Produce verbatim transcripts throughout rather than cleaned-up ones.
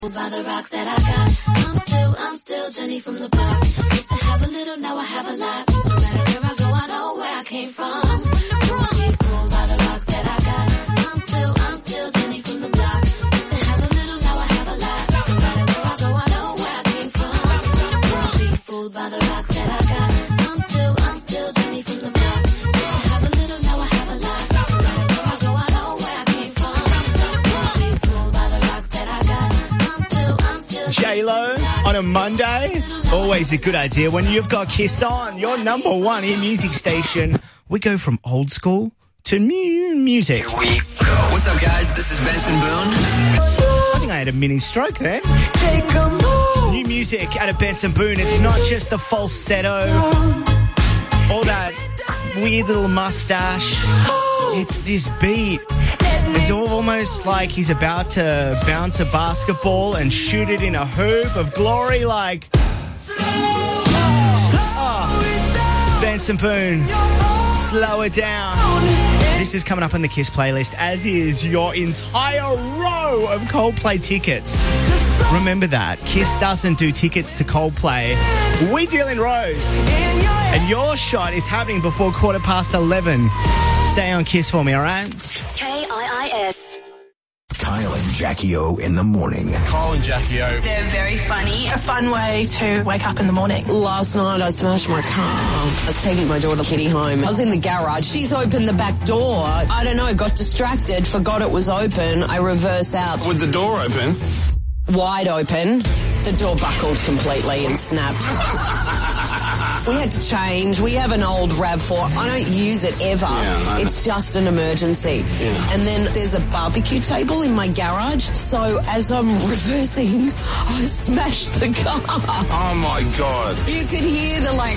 By the rocks that I got, I'm still, I'm still Jenny from the block. Used to have a little, now I have a lot. No matter where I go, I know where I came from. Don't be fooled by the rocks that I got. I'm still, I'm still Jenny from the block. Used to have a little, now I have a lot. No matter where I go, I know where I came from. Don't be fooled by the rocks that I got. I'm still, I'm still Jenny from the block. Used to have a little, now I have a lot. No matter where I go, I know where I came from. Don't be fooled by the rocks that I got. J-Lo on a Monday, always a good idea when you've got Kiss on, your number one hit music station. We go from old school to new music. Here we go. What's up, guys? This is Benson Boone. I think I had a mini stroke there. New music out of Benson Boone. It's not just the falsetto or that weird little mustache. It's this beat. It's almost like he's about to bounce a basketball and shoot it in a hoop of glory, like... Oh, Benson Boone, slow it down. This is coming up on the Kiss playlist, as is your entire row of Coldplay tickets. Remember that. Kiss doesn't do tickets to Coldplay. We deal in rows. And your shot is happening before quarter past eleven. Stay on Kiss for me, all right? K I I S. Kyle and Jackie O in the morning. Kyle and Jackie O. They're very funny. A fun way to wake up in the morning. Last night I smashed my car. I was taking my daughter Kitty home. I was in the garage. She's opened the back door. I don't know, got distracted, forgot it was open. I reverse out. With the door open? Wide open. The door buckled completely and snapped. We had to change. We have an old RAV four. I don't use it ever. Yeah, it's just an emergency. Yeah. And then there's a barbecue table in my garage. So as I'm reversing, I smashed the car. Oh, my God. You could hear the, like,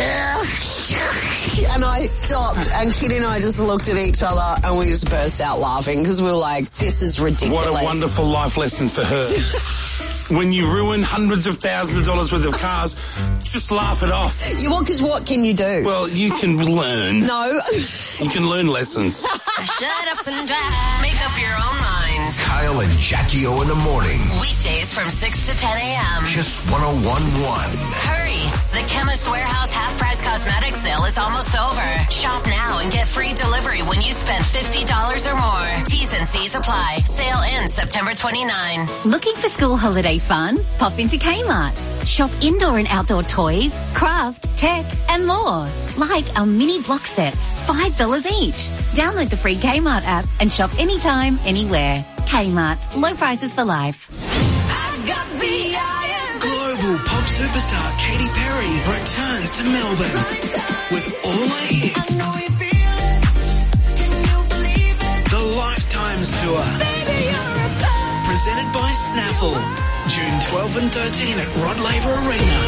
and I stopped, and Kitty and I just looked at each other, and we just burst out laughing because we were like, this is ridiculous. What a wonderful life lesson for her. When you ruin hundreds of thousands of dollars worth of cars, just laugh it off. You want, because what can you do? Well, you can learn. No. You can learn lessons. Shut up and drive. Make up your own mind. Kyle and Jackie O in the morning. Weekdays from six to ten a.m. Kiss one oh one point one. Hurry. The Chemist Warehouse half-price cosmetic sale is almost over. Shop now and get free delivery when you spend fifty dollars or more. T's and C's apply. Sale ends September twenty-ninth. Looking for school holiday fun? Pop into Kmart. Shop indoor and outdoor toys, craft, tech and more. Like our mini block sets, five dollars each. Download the free Kmart app and shop anytime, anywhere. Kmart. Low prices for life. I got the iron. Global pop superstar Katy Perry returns to Melbourne with all her hits. The Lifetimes Tour. Presented by Snaffle. June twelfth and thirteenth at Rod Laver Arena.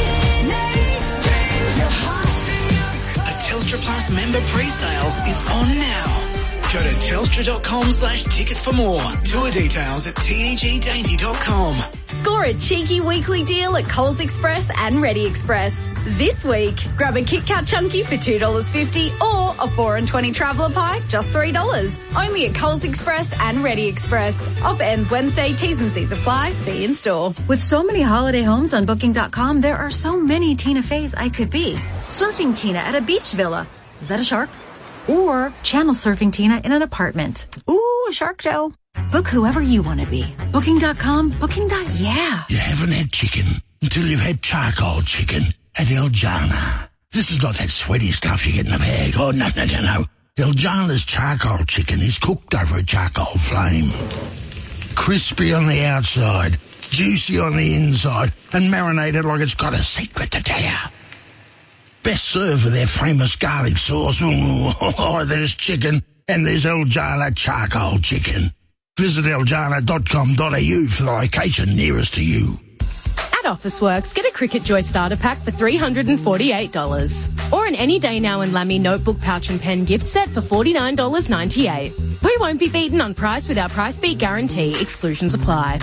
A Telstra Plus member pre-sale is on now. Go to telstra.com slash tickets for more. Tour details at teg dainty dot com. Score a cheeky weekly deal at Coles Express and Ready Express. This week, grab a Kit Kat Chunky for two dollars fifty or a four and twenty Traveller Pie, just three dollars. Only at Coles Express and Ready Express. Offer ends Wednesday, T's and C's apply. See you in store. With so many holiday homes on booking dot com, there are so many Tina Feys I could be. Surfing Tina at a beach villa. Is that a shark? Or channel surfing Tina in an apartment. Ooh, a shark show. Book whoever you want to be. booking dot com, booking. Yeah. You haven't had chicken until you've had charcoal chicken at El Jana. This is not that sweaty stuff you get in a bag. Oh, no, no, no, no. El Jana's charcoal chicken is cooked over a charcoal flame. Crispy on the outside, juicy on the inside, and marinated like it's got a secret to tell you. Best served with their famous garlic sauce. Oh, there's chicken, and there's El Jana charcoal chicken. Visit el jana dot com dot a u for the location nearest to you. At Officeworks, get a Cricut Joy starter pack for three hundred forty-eight dollars. Or an Any Day Now and Lamy notebook pouch and pen gift set for forty-nine dollars ninety-eight. We won't be beaten on price with our price beat guarantee. Exclusions apply.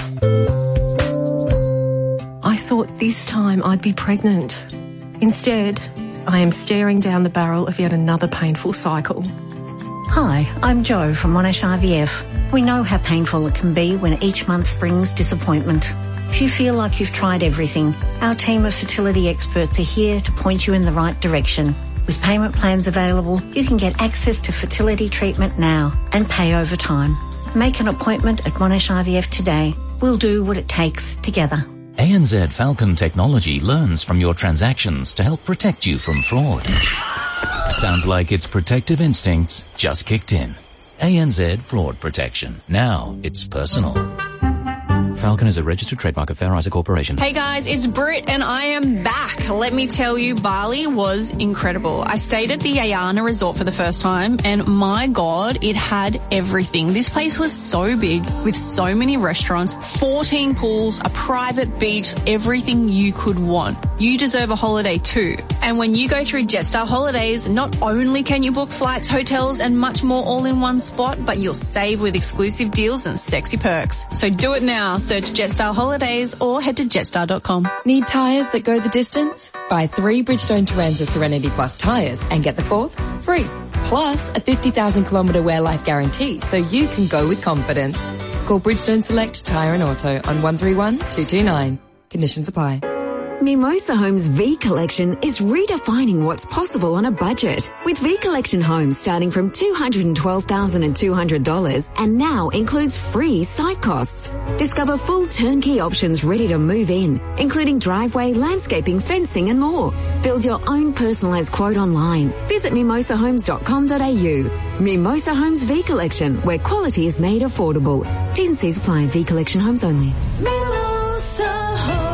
I thought this time I'd be pregnant. Instead, I am staring down the barrel of yet another painful cycle. Hi, I'm Jo from Monash I V F. We know how painful it can be when each month brings disappointment. If you feel like you've tried everything, our team of fertility experts are here to point you in the right direction. With payment plans available, you can get access to fertility treatment now and pay over time. Make an appointment at Monash I V F today. We'll do what it takes together. A N Z Falcon Technology learns from your transactions to help protect you from fraud. Sounds like its protective instincts just kicked in. A N Z Fraud Protection. Now it's personal. Falcon is a registered trademark of Fair Isaac Corporation. Hey guys, it's Britt and I am back. Let me tell you, Bali was incredible. I stayed at the Ayana Resort for the first time and my God, it had everything. This place was so big with so many restaurants, fourteen pools, a private beach, everything you could want. You deserve a holiday too. And when you go through Jetstar Holidays, not only can you book flights, hotels and much more all in one spot, but you'll save with exclusive deals and sexy perks. So do it now. Search Jetstar Holidays or head to jetstar dot com. Need tyres that go the distance? Buy three Bridgestone Turanza Serenity Plus tyres and get the fourth free. Plus a fifty thousand kilometre wear life guarantee so you can go with confidence. Call Bridgestone Select Tyre and Auto on one three one, two two nine. Conditions apply. Mimosa Homes V Collection is redefining what's possible on a budget. With V Collection homes starting from two hundred twelve thousand two hundred dollars and now includes free site costs. Discover full turnkey options ready to move in, including driveway, landscaping, fencing and more. Build your own personalised quote online. Visit mimosa homes dot com dot a u. Mimosa Homes V Collection, where quality is made affordable. T's and C's apply. V Collection homes only. Mimosa Homes.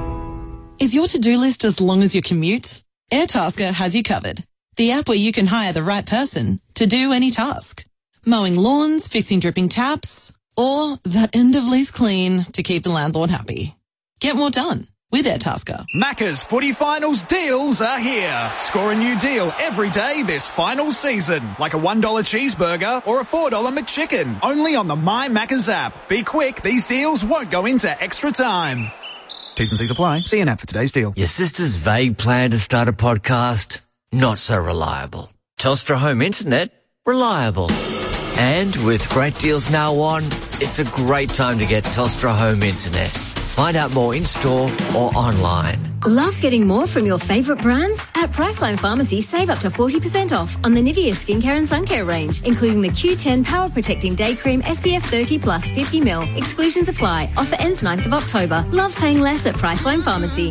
Is your to-do list as long as your commute? Airtasker has you covered. The app where you can hire the right person to do any task. Mowing lawns, fixing dripping taps, or that end of lease clean to keep the landlord happy. Get more done with Airtasker. Macca's Footy Finals deals are here. Score a new deal every day this final season, like a one dollar cheeseburger or a four dollar McChicken. Only on the My Macca's app. Be quick, these deals won't go into extra time. T's and C's apply. See an app for today's deal. Your sister's vague plan to start a podcast? Not so reliable. Telstra Home Internet? Reliable. And with great deals now on, it's a great time to get Telstra Home Internet. Find out more in-store or online. Love getting more from your favourite brands? At Priceline Pharmacy, save up to forty percent off on the Nivea Skincare and Sun Care range, including the Q ten Power Protecting Day Cream S P F thirty plus fifty milliliters. Exclusions apply. Offer ends ninth of October. Love paying less at Priceline Pharmacy.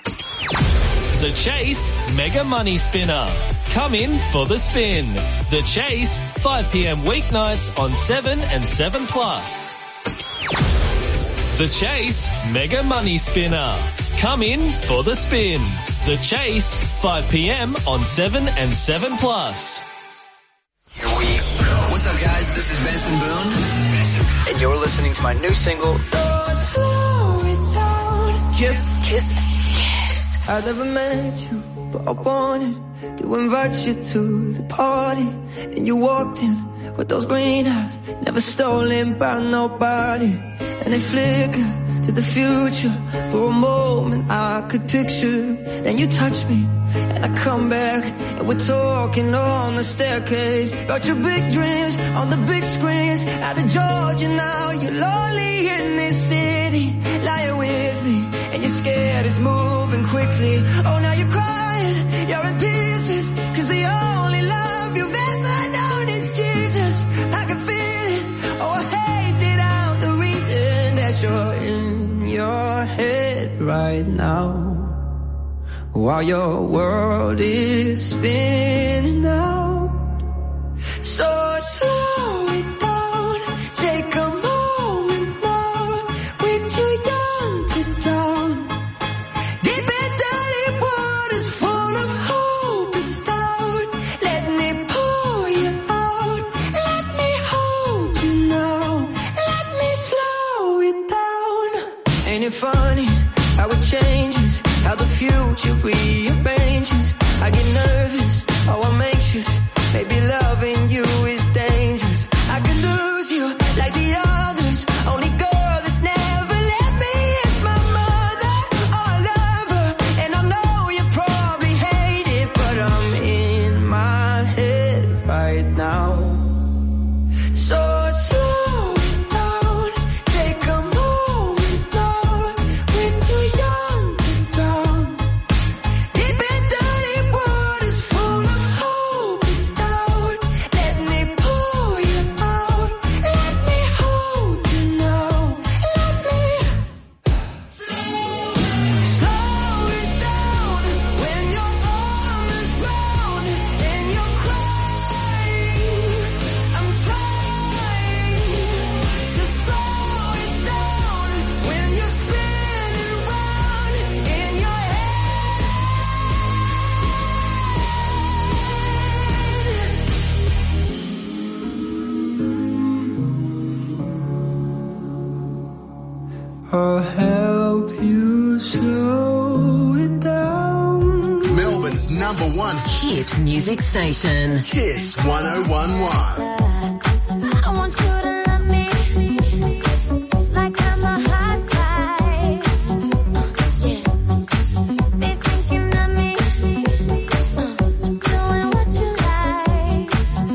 The Chase Mega Money Spinner. Come in for the spin. The Chase, five p.m. weeknights on seven and seven plus. The Chase Mega Money Spinner. Come in for the spin. The Chase, five p.m. on seven and seven plus. Here we go. What's up, guys? This is Benson Boone. And you're listening to my new single, Slow it down. Kiss, kiss, kiss. I never met you, but I wanted to invite you to the party. And you walked in with those green eyes, never stolen by nobody. And they flicker to the future. For a moment I could picture. Then you touch me and I come back, and we're talking on the staircase about your big dreams on the big screens. Out of Georgia now, you're lonely in this city, lying with me, and you're scared it's moving quickly. Oh, now you're crying, you're in pieces, cause the only love you've ever known is Jesus. I can feel it, oh I hate that I'm the reason that you're in your head right now, while your world is spinning out. So slow it down, take a moment now. We're too young to drown. Deep and dirty waters full of hope is down. Let me pull you out. Let me hold you now. Let me slow it down. Ain't it funny how it changes, how the future rearranges? I get nervous, oh I'm anxious. Maybe loving you is dangerous. I could lose you like the others. Only girl that's never let me is my mother. Oh, I love her, and I know you probably hate it, but I'm in my head right now. So slow it down, take a moment now. Melbourne's number one hit music station. Kiss one oh one one. I want you to love me like I'm a hot guy. Uh, yeah. Be thinking of me, uh, doing what you like.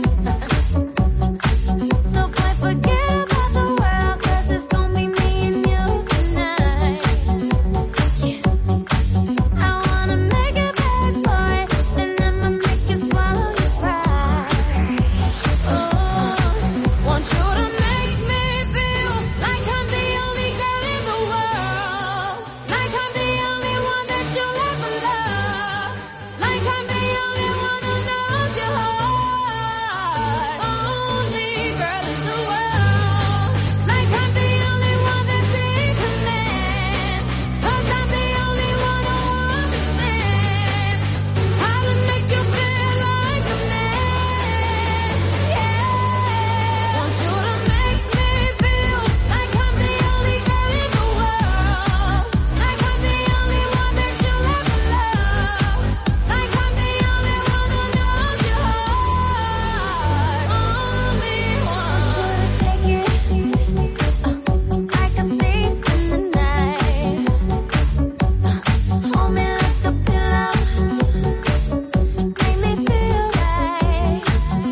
So boy, forget about the world, 'cause it's gonna be me and you tonight. Yeah. I wanna make it bad, boy, then I'ma make you swallow your pride. Oh, want you to make me feel like I'm the only girl in the world, like I'm the only one that you'll ever love, like I'm the only one who knows your heart, only girl in the world, like I'm the only one that sees a man, 'cause I'm the only one who understands how to make you feel like a man. Yeah. Want you to make me feel like I'm the only girl in the world, like I'm the only one that you'll ever love, like I'm the only one who knows your heart, only one. Want you to take it, uh, like a thief in the night, uh, hold me like a pillow, make me feel right.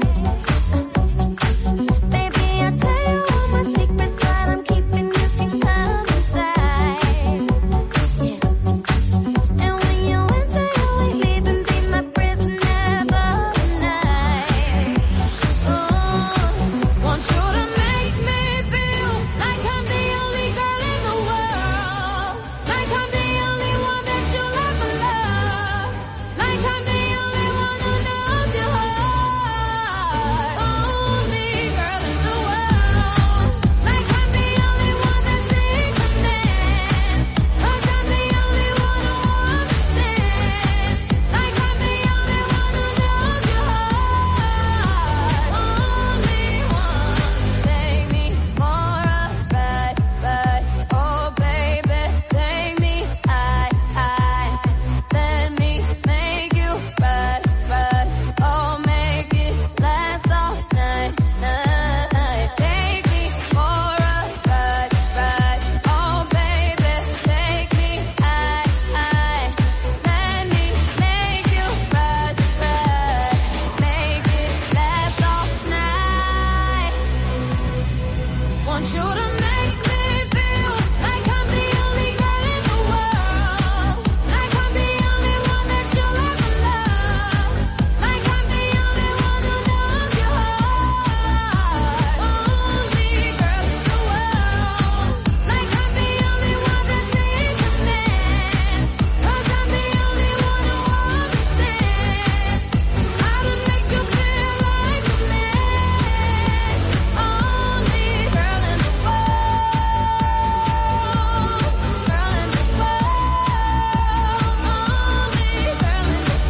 Baby, I'll tell you all my secrets that I'm keeping, you can come inside. Yeah. And when you enter, you ain't leaving, be my prisoner for the night. Oh, want you to make me feel like I'm the only girl in the world, like I'm the only one that you'll ever love, like I'm the only one who knows your heart, only girl in the world, like I'm the only one that sees a man, 'cause I'm the only one who understands, like I'm the only one who knows your heart, only one. Take me for a ride, ride, oh baby, take me high, high, let me make you rise, rise, oh make it last all night, night. Take me for a ride, ride, oh baby, take me high, high, let me make you rise, rise, make it last all night. Want you to make me feel like I'm the only girl in the world, like I'm the only one that you'll ever love, like I'm the only one who knows your heart, only girl in the world, like I'm the only one that sees a man, 'cause I'm the only one who understands how to make you feel like a man, only girl in the world, girl in the world, only girl in the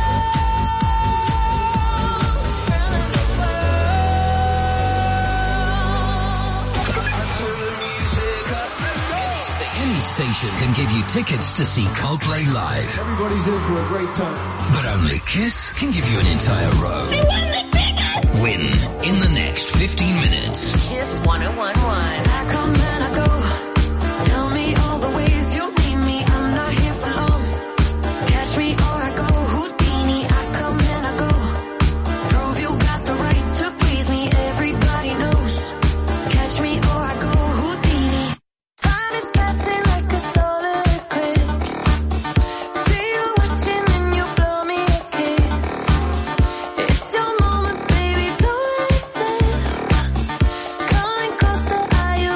Any station can give you tickets to see Coldplay live. Everybody's in for a great time. But only Kiss can give you an entire row. Win in the next fifteen minutes. Kiss one oh one one. I come and I go. Tell me all the ways you need me. I'm not here for long. Catch me or I go. Houdini. I come and I go. Prove you got the right to please me. Everybody knows. Catch me or I go. Houdini. Time is passing like a solar eclipse. See you watching and you blow me a kiss. It's your moment, baby. Don't let it slip. Coming closer, are you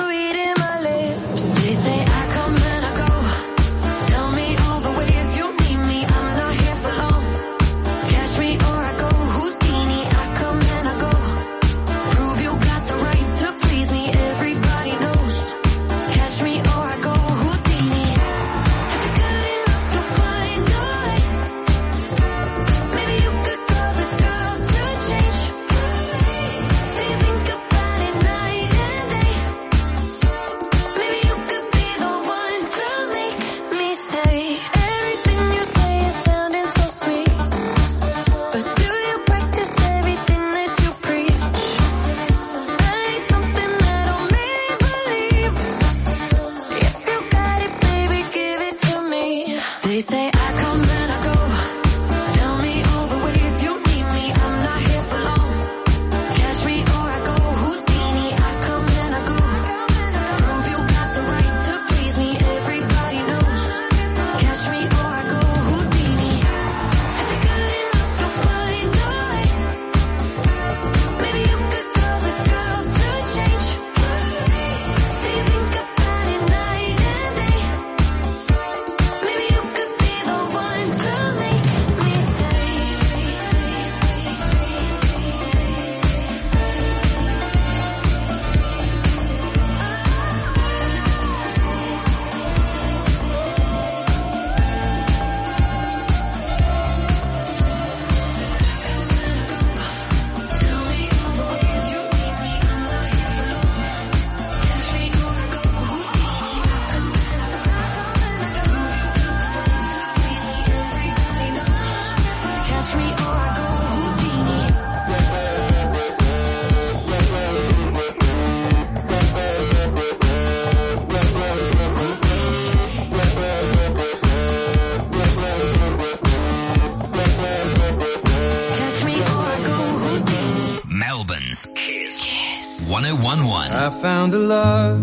found a love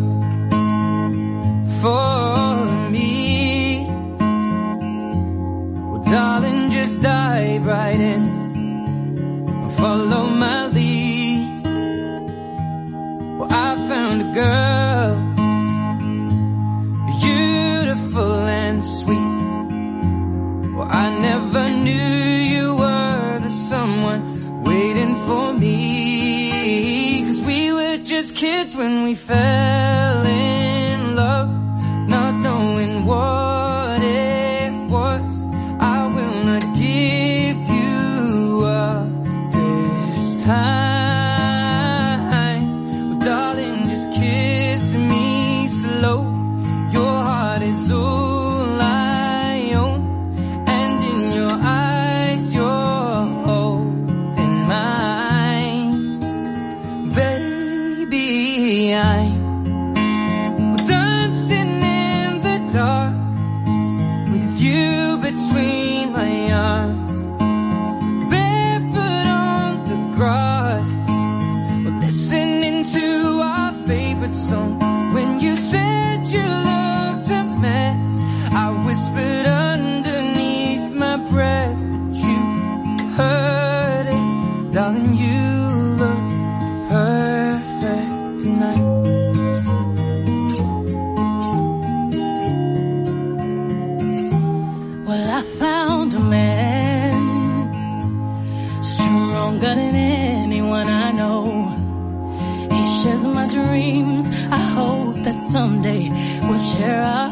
for me. Well, darling, just dive right in and follow my lead. Well, I found a girl, beautiful and sweet. Well, I never knew you were the someone waiting for me. 'Cause we were just kids when we fell in love, not knowing what it was. I will not give you up this time. Well, darling, just kiss me slow. Your heart is all I own, and in your eyes you're holding mine. Baby, I'm dancing in the dark with you between my arms, barefoot on the grass. We're listening to our favorite song. When you said you looked a mess, I whispered underneath my breath, but you heard it. Darling, you look perfect tonight. Well, I found a man stronger than anyone I know. He shares my dreams. I hope that someday we'll share our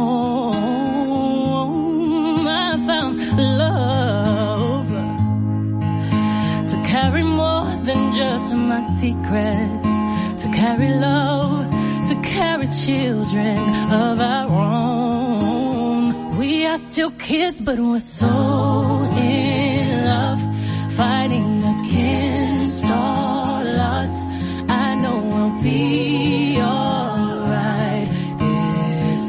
home. I found love to carry more than just my secrets, to carry love, to carry children of our own. We are still kids, but we're so in love, fighting against all odds. I know we'll be alright this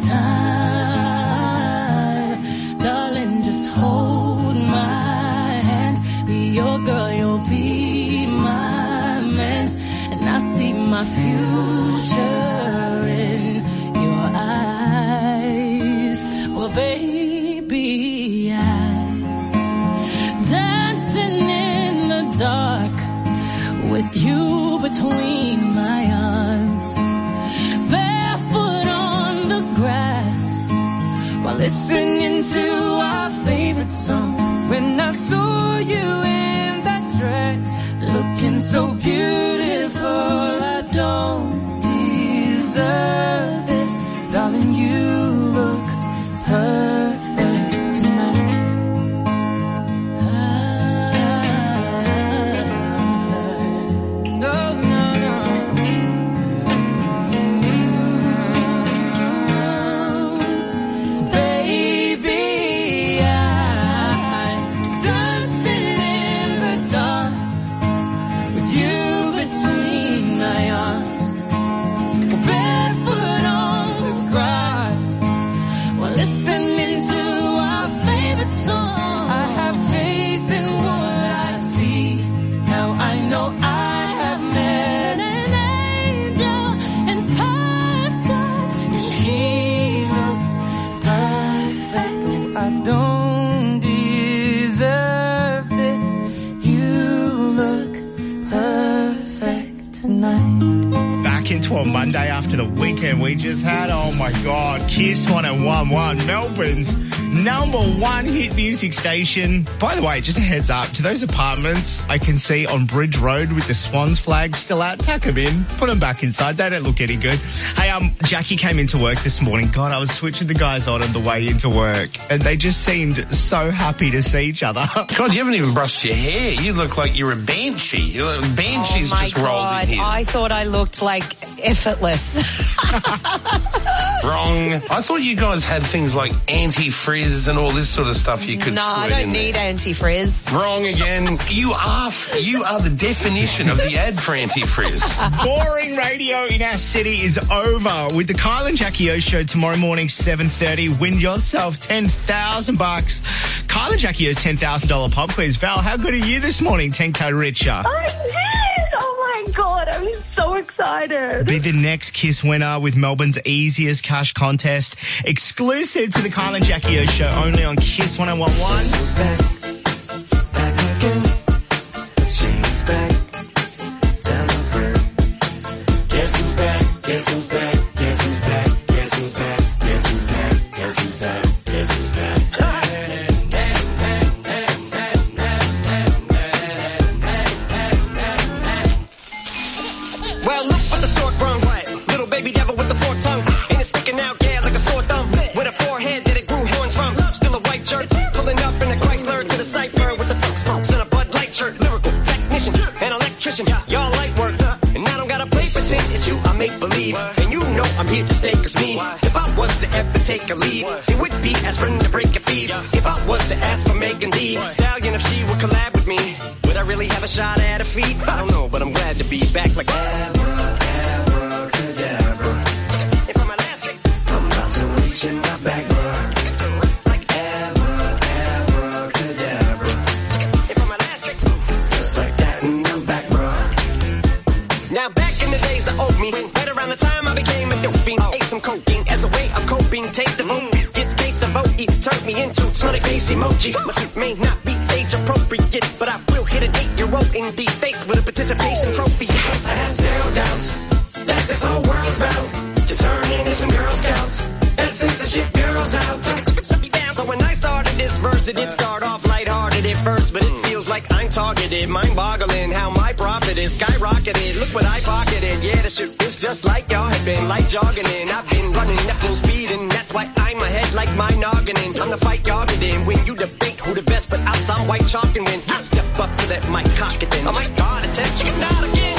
time. Darling, just hold my hand. Be your girl, you'll be my man. And I see my future in your eyes. Well, baby, I'm dancing in the dark with you between my arms, barefoot on the grass, while listening to our favorite song. When I saw you in that dress, looking so beautiful, I don't deserve this. Darling, you look perfect tonight. No, no, no. Baby, I'm dancing in the dark with you between my arms, barefoot on the grass, while listening to our favorite song. I have faith in what I see. Now I know I have met an angel in person. She looks perfect. I don't deserve it. You look perfect tonight. Back into a Monday after the weekend we just had. Oh my God. Kiss one oh one point one, Melbourne's number one hit music station. By the way, just a heads up to those apartments I can see on Bridge Road with the Swans flag still out. Tuck them in, put them back inside. They don't look any good. Hey, um, Jackie came into work this morning. God, I was switching the guys on on the way into work and they just seemed so happy to see each other. God, you haven't even brushed your hair. You look like you're a banshee. You look, Banshee's oh my just rolled God. in here. I thought I looked like effortless. Wrong. I thought you guys had things like anti-frizz and all this sort of stuff you could No, squirt I don't in need there. anti-frizz. Wrong again. You are you are the definition of the ad for anti-frizz. Boring radio in our city is over. With the Kyle and Jackie O show tomorrow morning, seven thirty. Win yourself ten thousand bucks. Kyle and Jackie O's ten thousand dollars pop quiz. Val, how good are you this morning? ten K richer. Oh, yes! Oh, my God, I'm so excited. Be the next Kiss winner with Melbourne's easiest cash contest. Exclusive to the Kyle and Jackie O show, only on Kiss one oh one one. She's back. Tell her friend. Guess who's back? Guess who's back? Guess who's back? Guess who's back? Guess who's back? Guess who's back? Guess who's back? Well, look what the stork brung. Little baby devil with the forked tongue. And it's sticking out, yeah, like a sore thumb. With a forehead that it grew horns from. Still a white shirt. Pulling up in a Chrysler to the cipher with the folks, folks and a Bud Light shirt. Lyrical technician, an electrician. Y'all light work. And I don't gotta play pretend. It's you, I make believe. And you know I'm here to stay, cause me. If I was to ever take a leave, it would be aspirin to break a feed. If I was to ask for Megan D Stallion, if she would collab with me, would I really have a shot at a feat? I don't know, but I'm glad to be back like abracadabra. If I'm elastic, I'm about to reach in my back, bruh. Like abra, abracadabra. If I'm elastic, just like that, and I'm back, bruh. Now back in the days I owed me, right around the time I became a dope fiend, ate some cocaine as a way of coping. Take the vote, get gates of vote, turned me into smiley face emoji. My suit may not be age appropriate, but I will hit an eight-year-old in the face with a participation trophy. Yes, I have zero doubts that this whole world's bound to turn into some Girl Scouts and censorship girls out. So when I started this verse, it did start off lighthearted at first, but it feels like I'm targeted, mind-boggling how my profit is skyrocketed. Look what I pocketed, yeah, the shit is just like y'all have been, like jogging in. I've been running at full speed, and that's why I'm ahead like my noggin in. I'm the fight y'all get in when you debate who the best, but I'll some white chalk and win. I step up to that mic, cock it in. Oh my God, attention, chicken out again.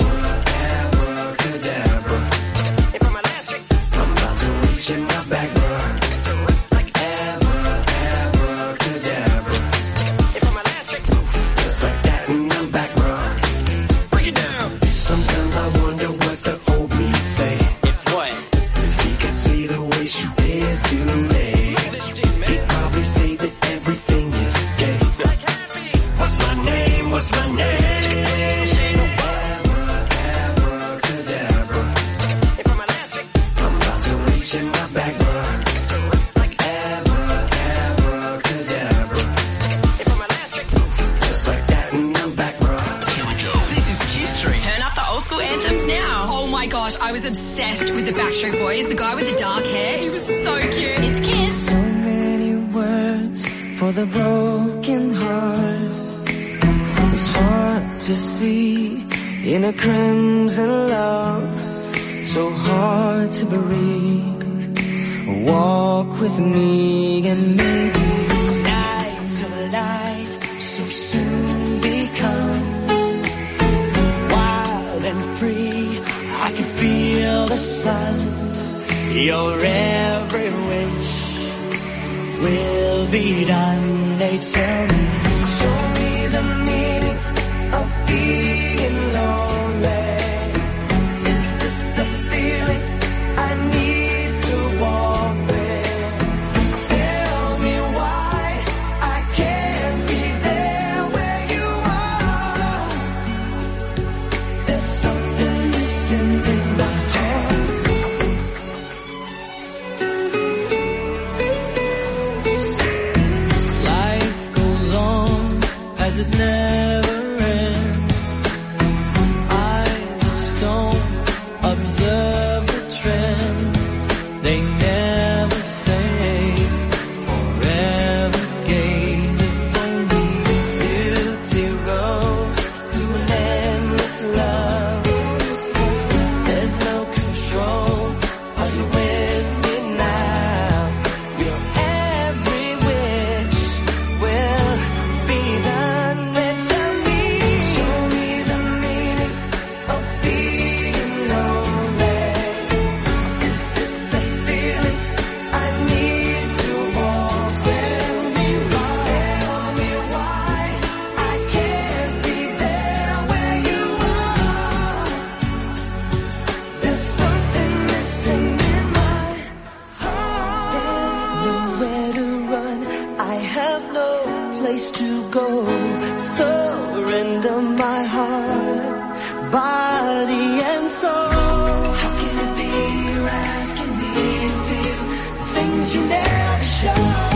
Abracadabra. If I'm elastic, I'm about to reach in my back, bruh. Like abra, abracadabra. If I'm elastic, just like that, and I'm back, bruh. Break it down. Sometimes I wonder what the old me say. If what? If he could see the way she is today, he'd probably say that everything is gay. What's my name? What's my name? So abra, abracadabra. If I'm elastic, I'm about to reach in my back, bruh. Like abra, abracadabra. If I'm elastic, just like that, and I'm back, bruh. Here we go. This is Kiss Street. Turn up the old school anthems now. Oh my gosh, I was obsessed with the Backstreet Boys. The guy with the dark hair, he was so cute. It's Kiss. So many words for the broken heart. It's hard to see in a crimson love. So hard to breathe. Walk with me and maybe night till the light so soon become wild and free. I can feel the sun. Your every wish will be done. They tell me, show me the meaning of being lonely. Is this the feeling I need to walk with? Tell me why I can't be there where you are. There's something missing in my heart. Life goes on as it never ends. I just don't observe the trends. They never say forever gaze. If only beauty rose to an endless love. There's no control. Are you with me now? Your every wish will be done. They tell me, show me the meaning of being lonely. Is this the feeling I need to walk? Tell me why, tell me why I can't be there where you are. There's something missing in my heart. There's nowhere to run. I have no place to go. Surrender my heart by never show.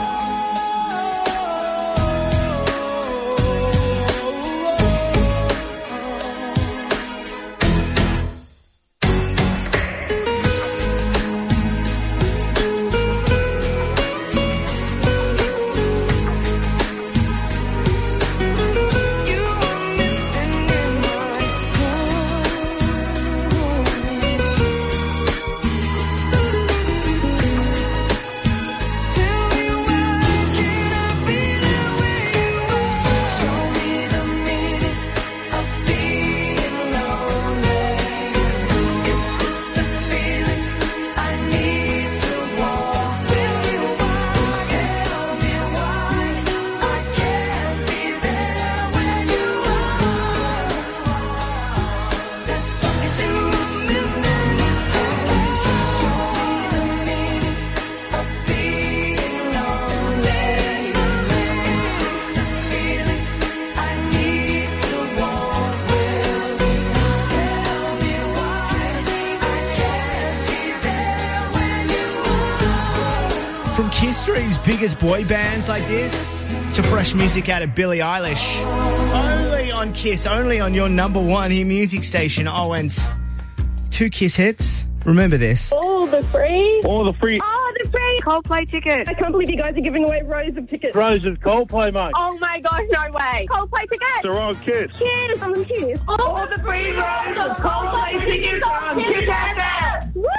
History's biggest boy bands like this to fresh music out of Billie Eilish. Only on Kiss, only on your number one hit music station. Oh, and two Kiss hits. Remember this. All the free. All the free. Oh, the free. Coldplay tickets. I can't believe you guys are giving away rows of tickets. Rows of Coldplay, mate. Oh my gosh, no way. Coldplay tickets. They're on Kiss. Kiss. I'm on Kiss. All the free rows of Coldplay tickets are on Kiss F M. Woo!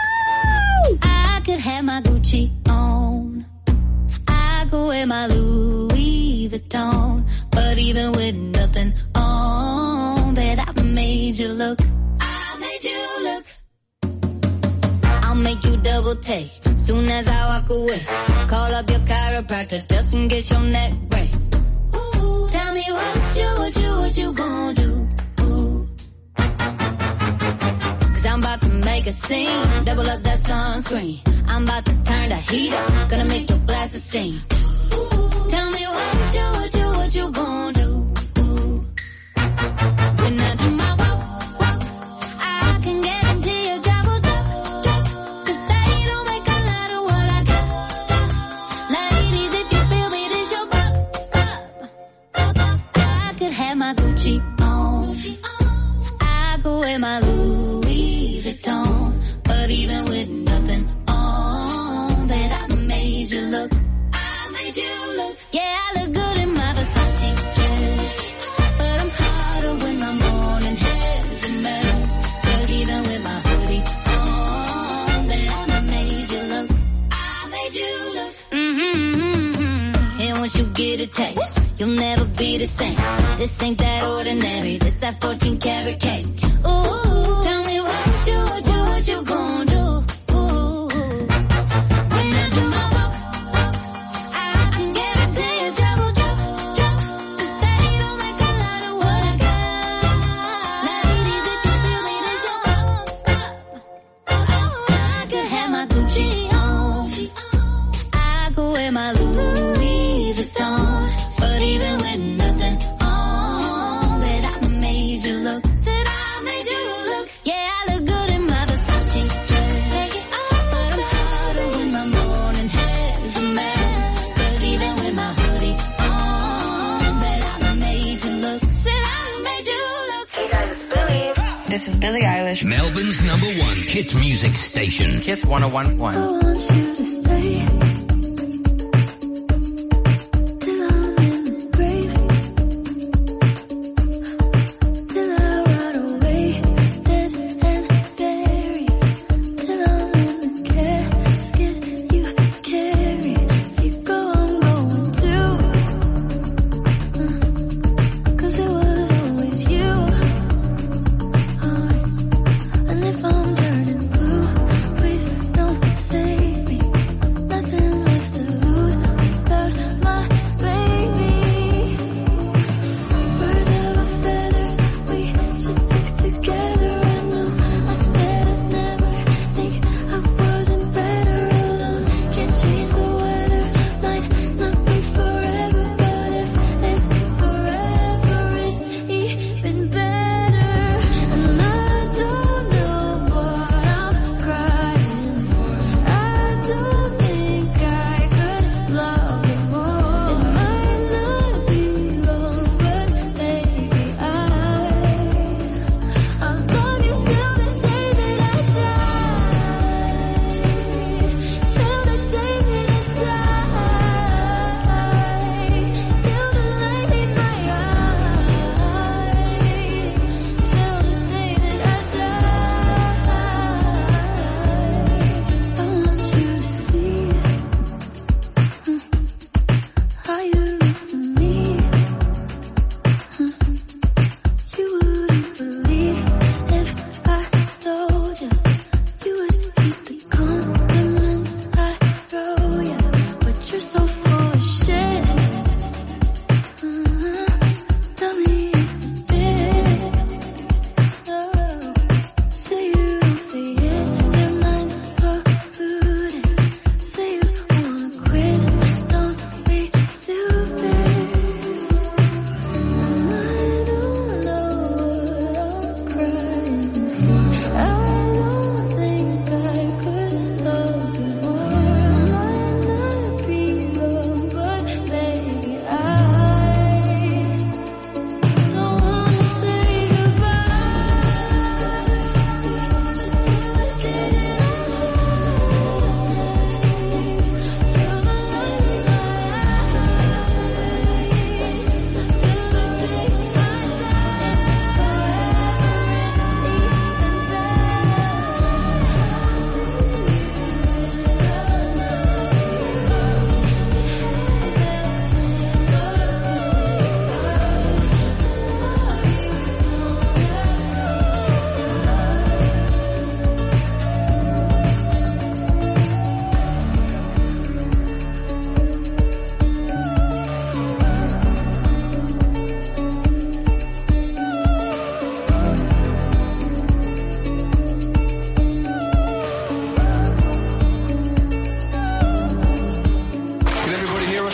I could have my Gucci on. I could wear my Louis Vuitton. But even with nothing on, bet I made you look. I made you look. I'll make you double take soon as I walk away. Call up your chiropractor just in case your neck break. Ooh, tell me what you, what you, what you gonna do. Ooh. Cause I'm about to make a scene. Double up that sunscreen. I'm about to turn the heat up. Gonna make your glasses steam. Ooh, tell me what you, what you, what you gonna do. Ooh. When I do my walk, walk, I can guarantee your job will drop, drop. Cause they don't make a lot of what I got. Ladies, if you feel me, this your pop, pop, pop. I could have my Gucci on. I could wear my Louis Vuitton. But even with nothing on, bet I made you look. I made you look. Yeah, I look good in my Versace dress. But I'm hotter when my morning hair's a mess. Cause even with my hoodie on, bet I made you look. I made you look. Mm-hmm. And once you get a taste, you'll never be the same. This ain't that ordinary. This that fourteen karat cake. Ooh, tell me what you, what you, what you gonna do. Ooh, when I do my walk, I can guarantee your job will drop, drop. Cause they don't make a lot of what I got. Ladies, if you feel me, this your pop, pop. I could have my Gucci on. I could wear my Louis Vuitton. But even with nothing on, bet I made you look. Said I made you look. Yeah, I look good in my Versace dress. Take it off, but I'm hotter when my morning hair's a mess. Cause even with my hoodie on, bet I made you look. Said I made you look. Hey guys, it's Billie. This is Billie Eilish. Melbourne's number one hit music station. Kiss one oh one point I one. want you to stay. Till I'm in the grave. Till I rot away, dead and buried. Till I'm in the casket you carry. If you go, I'm going through. Uh, Cause it was always you. Alright. And if I'm turning blue, please don't save me. Nothing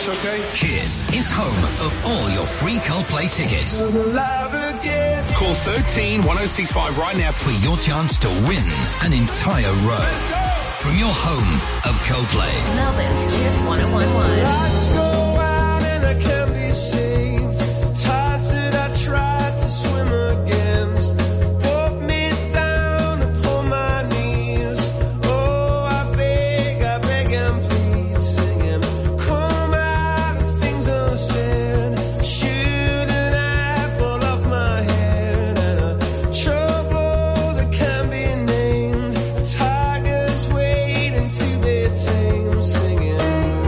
us, okay? Kiss is home of all your free Coldplay tickets. Call thirteen one oh six five right now for your chance to win an entire row. From your home of Coldplay. Melbourne's Kiss one oh one one. Lights go out and I can't be saved. Tides that I tried to swim against. Put me down upon my knees. Oh, I beg, I beg and plead. Singing, come out of things unsaid. Shoot an apple off my head. And a trouble that can't be named. A tiger's waiting to be tamed. Singing,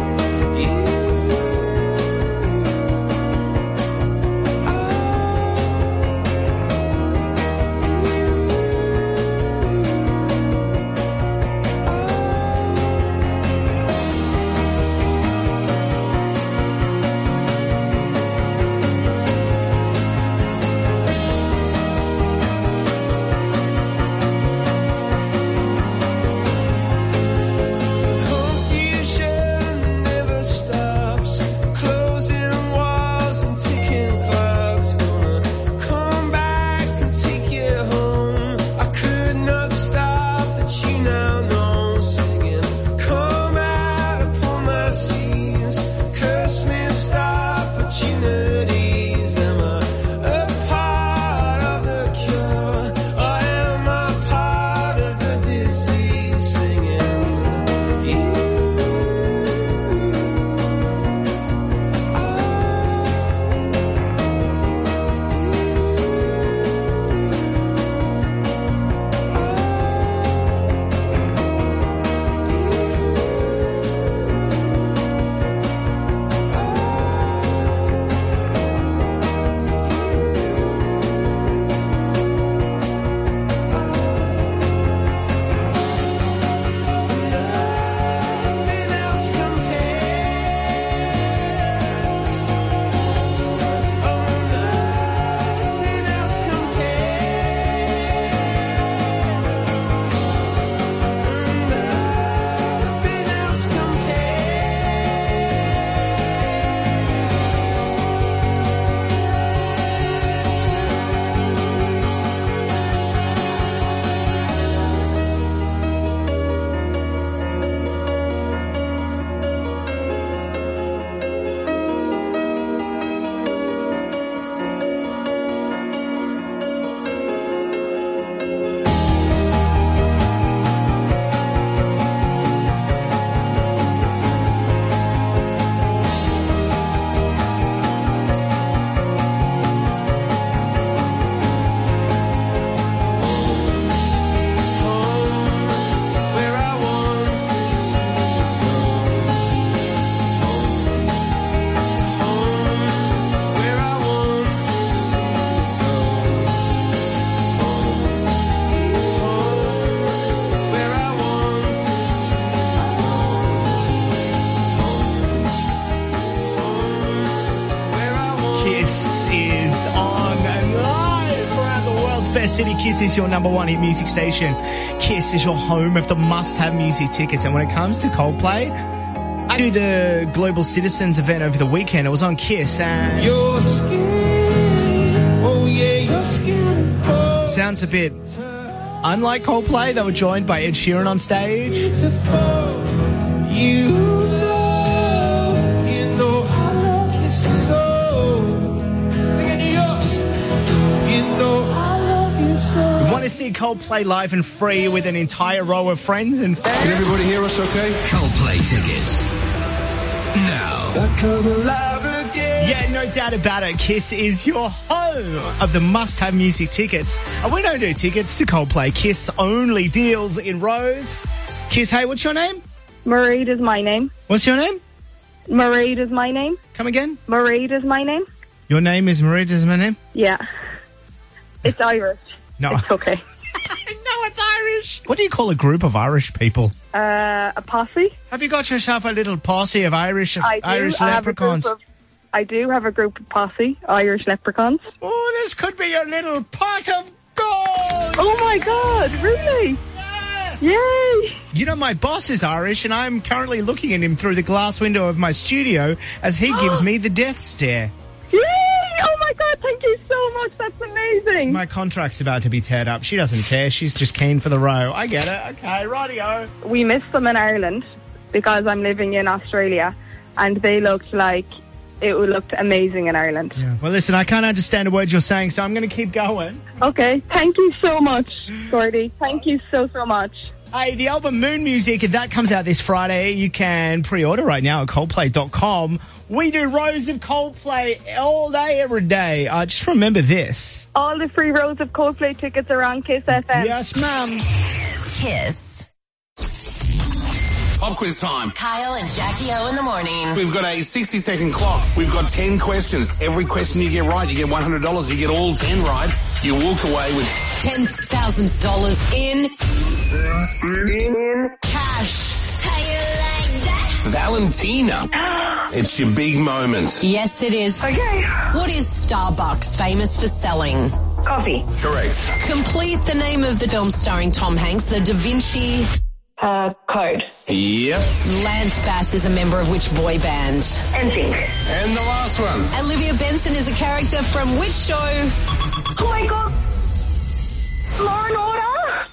confusion never stops. Closing walls and ticking clocks. Gonna come back and take you home. I could not stop, but you now know. Singing, come out upon my seas. Curse missed opportunities. Am I a part of the cure? Or am I part of the disease? Singing, nothing else compares. Oh, nothing else compares. Nothing else where I wanted to go. Home, where I wanted to go. Home, where I wanted to Kiss is on and live around the world's best city. Kiss is your number one hit music station. Kiss is your home of the must-have music tickets. And when it comes to Coldplay, I do the Global Citizens event over the weekend. It was on Kiss and Your skin, oh yeah, your skin. Oh, sounds a bit unlike Coldplay. They were joined by Ed Sheeran on stage. beautiful. You love, you know I love you so. Sing it, New York. You know I love you so. Want to see Coldplay live and free with an entire row of friends and fans? Can everybody hear us, okay? Coldplay tickets. Now. I come alive again. Yeah, no doubt about it. Kiss is your home of the must-have music tickets. And we don't do tickets to Coldplay. Kiss only deals in rows. Kiss, hey, what's your name? Mairead is my name. What's your name? Mairead is my name. Come again? Mairead is my name. Your name is Maria, is my name? Yeah. It's Irish. No. It's okay. No, it's Irish. What do you call a group of Irish people? Uh, a posse. Have you got yourself a little posse of Irish I do. Irish I have a group leprechauns? of- I do have a group of posse, Irish leprechauns. Oh, this could be your little pot of gold. Oh my God, really? Yes. Yay! You know, my boss is Irish, and I'm currently looking at him through the glass window of my studio as he gives me the death stare. Yay! Oh my God, thank you so much. That's amazing. My contract's about to be teared up. She doesn't care. She's just keen for the row. I get it. Okay, rightio. We missed them in Ireland because I'm living in Australia, and they looked like it looked amazing in Ireland. Yeah. Well, listen, I can't understand a word you're saying, so I'm going to keep going. Okay, thank you so much, Gordy. Thank you so, so much. Hey, the album Moon Music, that comes out this Friday. You can pre-order right now at coldplay dot com. We do rows of Coldplay all day, every day. Uh, just remember this. All the free rows of Coldplay tickets are on Kiss F M. Yes, ma'am. Kiss. Pop quiz time. Kyle and Jackie O in the morning. We've got a sixty second clock. We've got ten questions. Every question you get right, you get one hundred dollars. You get all ten right, you walk away with ten thousand dollars in cash. How you like that? Valentina. It's your big moment. Yes, it is. Okay. What is Starbucks famous for selling? Coffee. Correct. Complete the name of the film starring Tom Hanks, The Da Vinci Uh, Code. Yep. Lance Bass is a member of which boy band? N Sync. And the last one. Olivia Benson is a character from which show? Oh my God. Law and Order.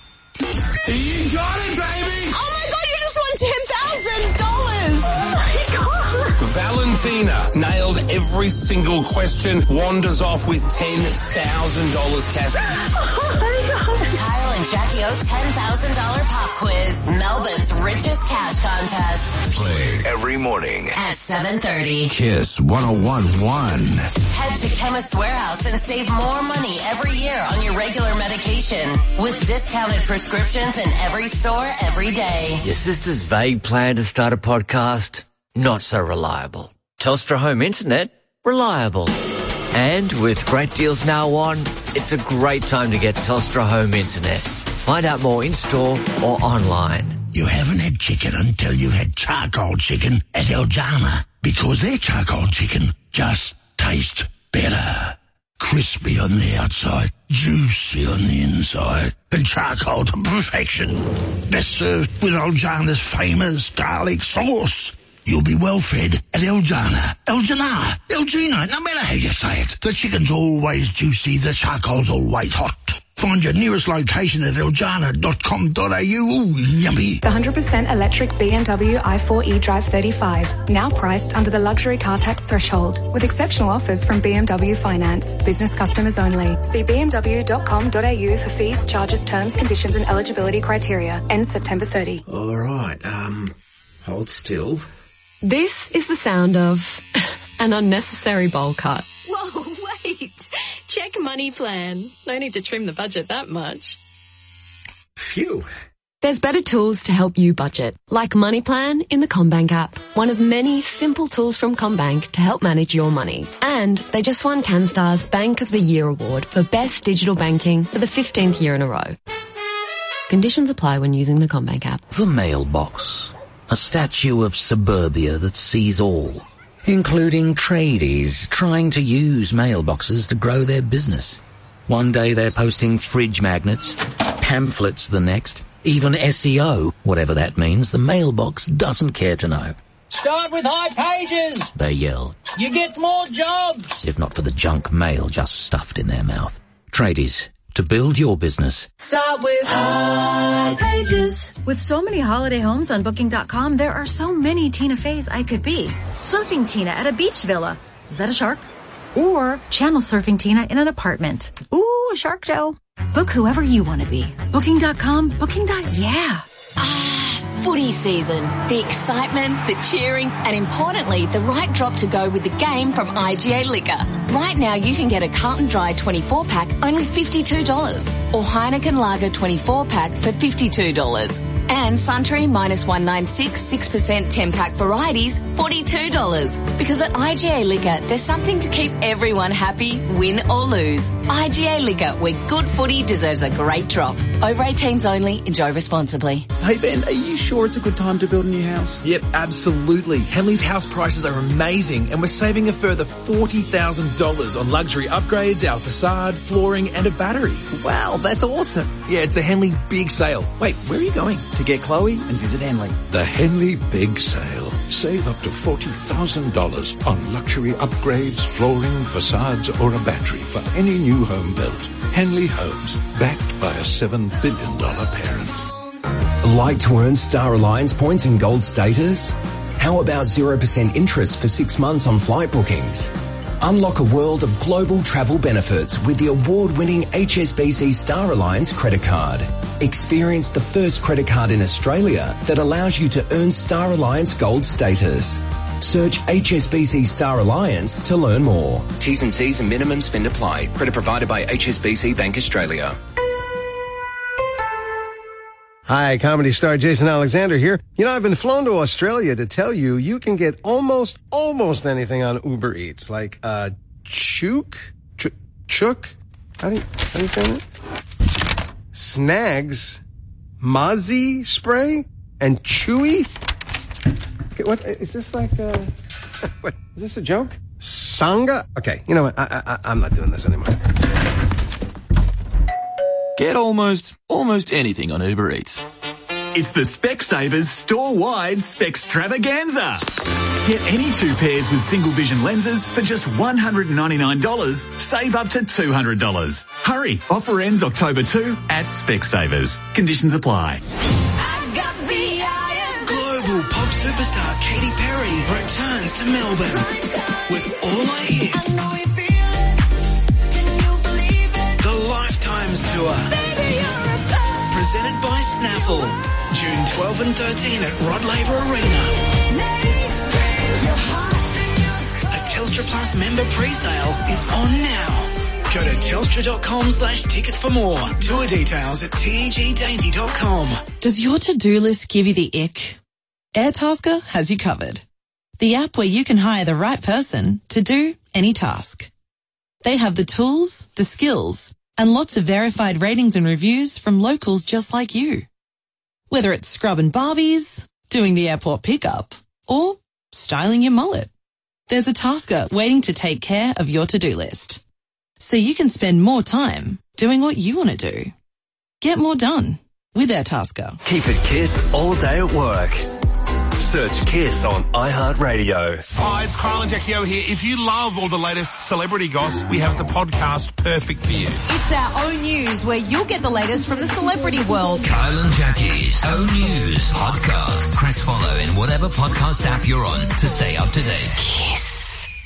You got it, baby. Oh my God, you just won ten thousand dollars. Oh my God. Valentina nailed every single question, wanders off with ten thousand dollars cash. Oh my God. Kyle and Jackie O's ten thousand dollars pop quiz, Melbourne's richest cash contest. Played every morning At seven thirty. Kiss one oh one point one. Head to Chemist Warehouse and save more money every year on your regular medication with discounted prescriptions in every store every day. Your sister's vague plan to start a podcast? Not so reliable. Telstra Home Internet? Reliable. And with great deals now on, it's a great time to get Telstra Home Internet. Find out more in-store or online. You haven't had chicken until you've had charcoal chicken at El Jana, because their charcoal chicken just tastes better. Crispy on the outside, juicy on the inside, and charcoal to perfection. Best served with El Jana's famous garlic sauce. You'll be well fed at El Jana, El Jana, El Gina, no matter how you say it. The chicken's always juicy, the charcoal's always hot. Find your nearest location at el jana dot com dot a u. Ooh, yummy. The one hundred percent electric B M W i four eDrive thirty-five, now priced under the luxury car tax threshold, with exceptional offers from B M W Finance. Business customers only. See b m w dot com dot a u for fees, charges, terms, conditions and eligibility criteria. Ends September thirtieth. All right, um, hold still. This is the sound of an unnecessary bowl cut. Whoa, wait. Check money plan. No need to trim the budget that much. Phew. There's better tools to help you budget, like Money Plan in the CommBank app. One of many simple tools from CommBank to help manage your money. And they just won CanStar's Bank of the Year award for Best Digital Banking for the fifteenth year in a row. Conditions apply when using the CommBank app. The mailbox. A statue of suburbia that sees all, including tradies trying to use mailboxes to grow their business. One day they're posting fridge magnets, pamphlets the next, even S E O, whatever that means. The mailbox doesn't care to know. Start with high pages. They yell, You get more jobs. if not for the junk mail just stuffed in their mouth. Tradies, to build your business. Start with high pages. With so many holiday homes on booking dot com, there are so many Tina Feys I could be. Surfing Tina at a beach villa. Is that a shark? Or channel surfing Tina in an apartment. Ooh, a shark show. Book whoever you want to be. booking dot com, booking. Yeah. Footy season. The excitement, the cheering, and importantly, the right drop to go with the game from I G A Liquor. Right now, you can get a Carlton Dry twenty-four pack only fifty-two dollars or Heineken Lager twenty-four pack for fifty-two dollars. And Suntory minus one ninety-six, six percent ten pack varieties, forty-two dollars. Because at I G A Liquor, there's something to keep everyone happy, win or lose. I G A Liquor, where good footy deserves a great drop. Over eighteens only. Enjoy responsibly. Hey Ben, are you sure it's a good time to build a new house? Yep, absolutely. Henley's house prices are amazing and we're saving a further forty thousand dollars on luxury upgrades, our facade, flooring and a battery. Wow, that's awesome. Yeah, it's the Henley Big Sale. Wait, where are you going? To get Chloe and visit Henley. The Henley Big Sale. Save up to forty thousand dollars on luxury upgrades, flooring, facades or a battery for any new home built. Henley Homes, backed by a seven billion dollars parent. Like to earn Star Alliance points and gold status? How about zero percent interest for six months on flight bookings? Unlock a world of global travel benefits with the award-winning H S B C Star Alliance credit card. Experience the first credit card in Australia that allows you to earn Star Alliance gold status. Search H S B C Star Alliance to learn more. T's and C's and minimum spend apply. Credit provided by H S B C Bank Australia. Hi, comedy star Jason Alexander here. You know, I've been flown to Australia to tell you you can get almost, almost anything on Uber Eats. Like, uh, chook? Ch- chook? How do you, how do you say that? Snags, Mozzie spray, and Chewy? Okay, what, is this like, uh, what, is this a joke? Sangha? Okay, you know what, I, I, I'm not doing this anymore. Get almost, almost anything on Uber Eats. It's the Specsavers store-wide Spextravaganza. Get any two pairs with single vision lenses for just one hundred ninety-nine dollars, save up to two hundred dollars. Hurry, offer ends October second at Specsavers. Conditions apply. Global pop superstar Katy Perry returns to Melbourne with all her hits. Lifetimes Tour. Presented by Snaffle. June twelfth and thirteenth at Rod Laver Arena. A Telstra Plus member pre-sale is on now. Go to telstra.com slash tickets for more. Tour details at tegdainty dot com. Does your to-do list give you the ick? Airtasker has you covered. The app where you can hire the right person to do any task. They have the tools, the skills, and lots of verified ratings and reviews from locals just like you. Whether it's scrubbing Barbies, doing the airport pickup, or styling your mullet, there's a tasker waiting to take care of your to-do list. So you can spend more time doing what you want to do. Get more done with Airtasker. Keep it Kiss all day at work. Search Kiss on iHeartRadio. Hi, it's Kyle and Jackie O here. If you love all the latest celebrity goss, we have the podcast perfect for you. It's our own news where you'll get the latest from the celebrity world. Kyle and Jackie's O News podcast. Press follow in whatever podcast app you're on to stay up to date. Kiss.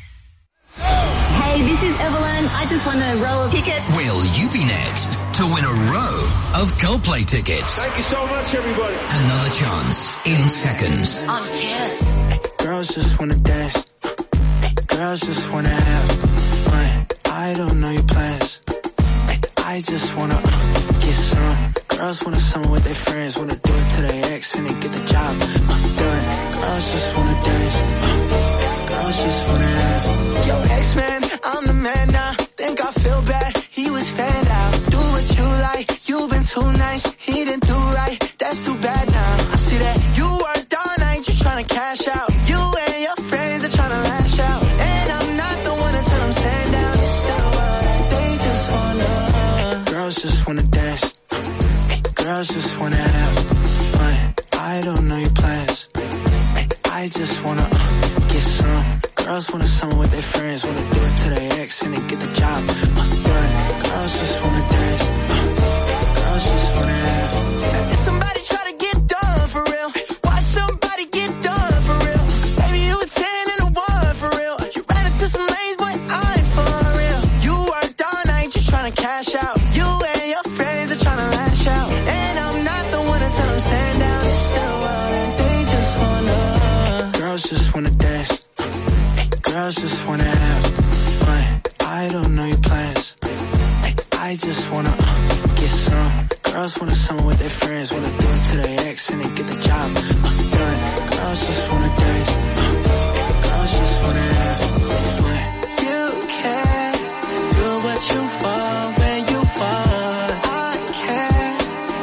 Hey, this is Evelyn. I just won a row of tickets. Will you be next to win a row of Coldplay tickets? Thank you so much, everybody. Another chance in seconds. On Kiss. Hey, girls just wanna dance. Hey, girls just wanna have fun. I don't know your plans. Hey, I just wanna uh, get some. Girls wanna summer with their friends. Wanna do it to their ex and they get the job uh, done. Girls just wanna dance. Uh, girls just wanna have. Yo, ex-man, I'm the man now. Think I feel bad. He was fanned out. Do what you like. You've been too nice. He didn't do right. That's too bad now. I see that you worked all night just trying to cash out. You and your friends are trying to lash out. And I'm not the one to tell them stand down. It's so they just wanna. Girls just wanna dance. Hey, girls just wanna have fun. I don't know your plans. Hey, I just wanna uh, get some. Girls wanna summer with their friends. Wanna do it to their ex and they get the job uh, done. Girls just wanna dance. Uh, girls just wanna have. If somebody try to get done for real, watch somebody get done for real. Baby, you a ten and a one for real. You ran into some lanes, but I'm for real. You worked all night just trying to cash out. You and your friends are trying to lash out. And I'm not the one to tell them stand down. It's still wild and they just wanna. Girls just wanna dance. Hey, girls just wanna have fun. I don't know your plans. Hey, I just wanna uh, get some. Girls wanna summer with their friends. Wanna do it to their ex and they get the job uh, done. Girls just wanna dance. Uh, girls just wanna have fun. You can do what you want when you want. I can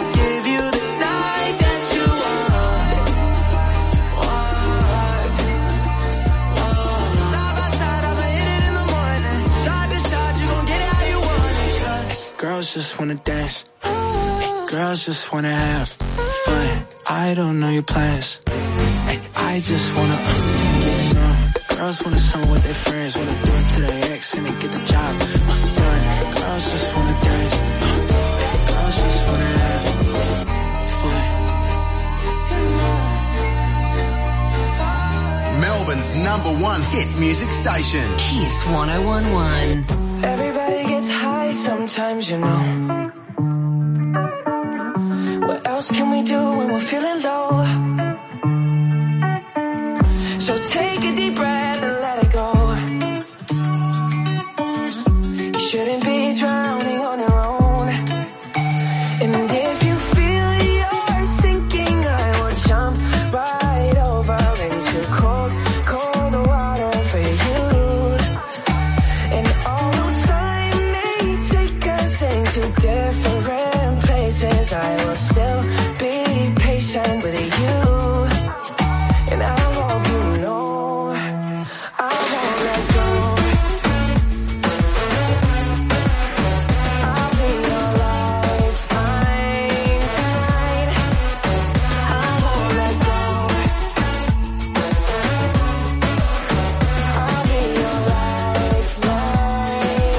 just wanna dance. Ay, girls just wanna have fun. I don't know your plans. Ay, I just wanna, uh, you know. Girls wanna summer with their friends, wanna do it to their ex and they get the job done. Girls just wanna dance. Uh, ay, girls just wanna have fun. Melbourne's number one hit music station. Kiss one oh one one. Everybody gets high sometimes, you know. What else can we do when we're feeling low? So take a deep breath and let it go. You shouldn't be drowning on your own. And if you feel you're sinking, I will jump right over into cold, cold water for you. And although time may take us into different places, I will still be patient with you. And I hope you know I won't let go. I'll be your lifeline tonight. I won't let go. I'll be your lifeline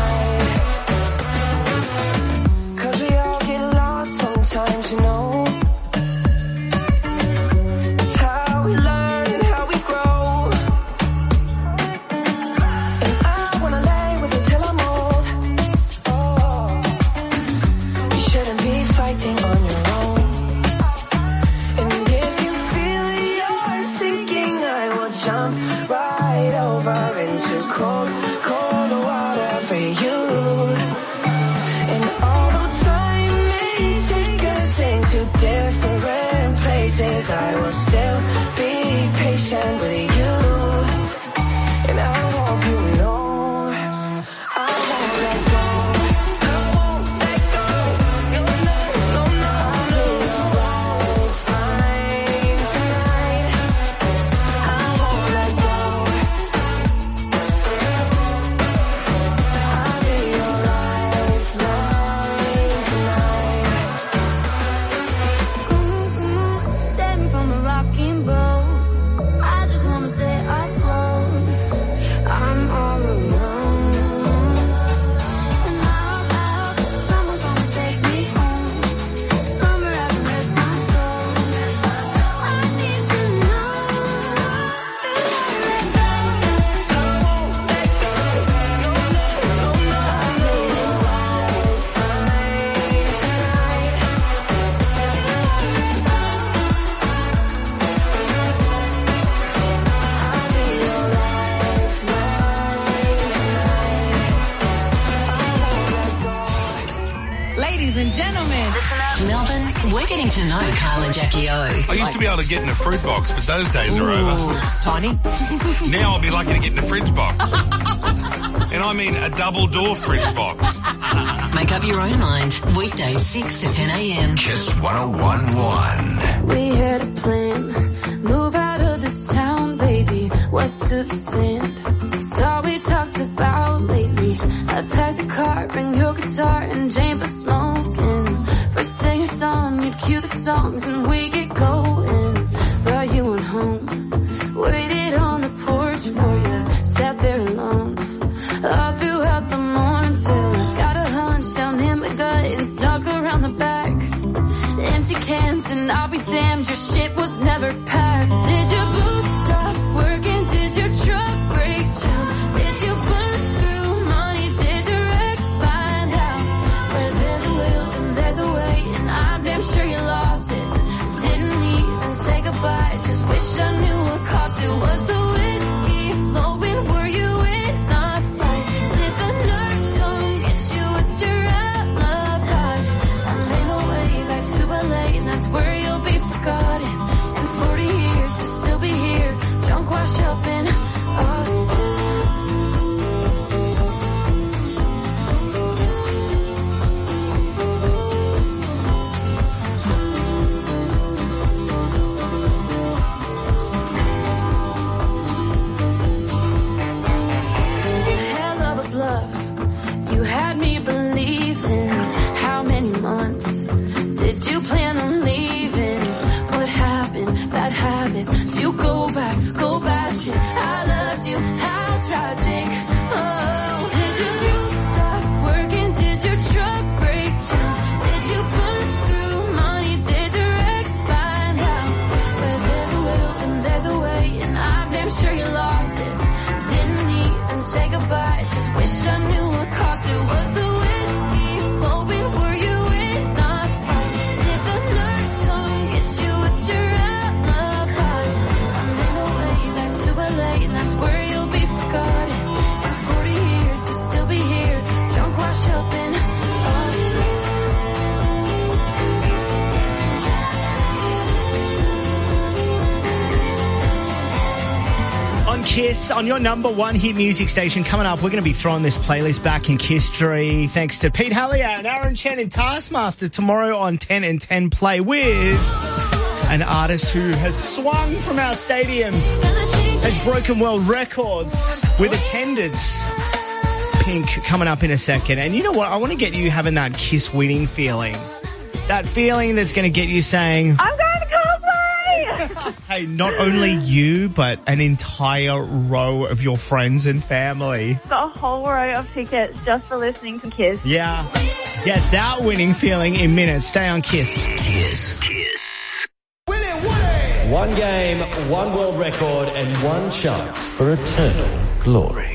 tonight. 'Cause we all get lost sometimes, you know. It's how we learn and how we grow. And I wanna lay with you till I'm old. Oh, you shouldn't be fighting on your own. And if you feel you're sinking, I will jump right over into cold, cold water for you. And although time may take us into different places, I will still be patient with you. And I hope you know I won't let go. I won't let go. No, no, no, no. I'll be your lifeline tonight. I won't let go. I'll be your lifeline tonight. Save me from a rocking boat. I just wanna stay afloat. I'm all alone. And I hope, I hope that someone gonna take me home. Somewhere I can rest my soul. I need to know if I let go. I won't let go. No, no, no, no. I'll be your lifeline tonight. Ladies and gentlemen. Melbourne, we're getting to know Kyle and Jackie O. I used to be able to get in a fruit box, but those days are Ooh, over. it's tiny. Now I'll be lucky to get in a fridge box. And I mean a double door fridge box. Make up your own mind. Weekdays six to ten a.m. Kiss one oh one one. We had a plan, move out of this town, baby, west to the sand. It's all we talked about lately. I packed a car, bring your guitar and Jane for smoking. First thing it's on, you'd cue the songs and we get going. Brought you on home, waited on the porch for you, sat there alone. All throughout the morning till I got a hunch down in my gut and snuck around the back. Empty cans and I'll be damned, your shit was never packed. Did your boots stop working? Did your truck break down? Did you burn through money? Did your ex find out? Where there's a will and there's a way, and I'm damn sure you lost it. Didn't even say goodbye, just wish I knew what cost it. Was the whiskey flowing? Were you in a fight? Did the nurse come get you? What's your alibi? I made my way back to L A, and that's where you'll be forgotten. In forty years, you'll still be here. late, and that's where you'll be forgotten. In forty years, you'll still be here, drunk, washed up, and asleep. On Kiss, on your number one hit music station, coming up, we're going to be throwing this playlist back in history thanks to Pete Hallier and Aaron Chen in Taskmaster tomorrow on ten and ten Play with an artist who has swung from our stadium, has broken world records with attendance. Pink coming up in a second. And you know what? I want to get you having that Kiss winning feeling. That feeling that's going to get you saying, I'm going to Coldplay! Hey, not only you, but an entire row of your friends and family. Got a whole row of tickets just for listening to Kiss. Yeah. Get that winning feeling in minutes. Stay on Kiss. Kiss. One game, one world record, and one chance for eternal glory.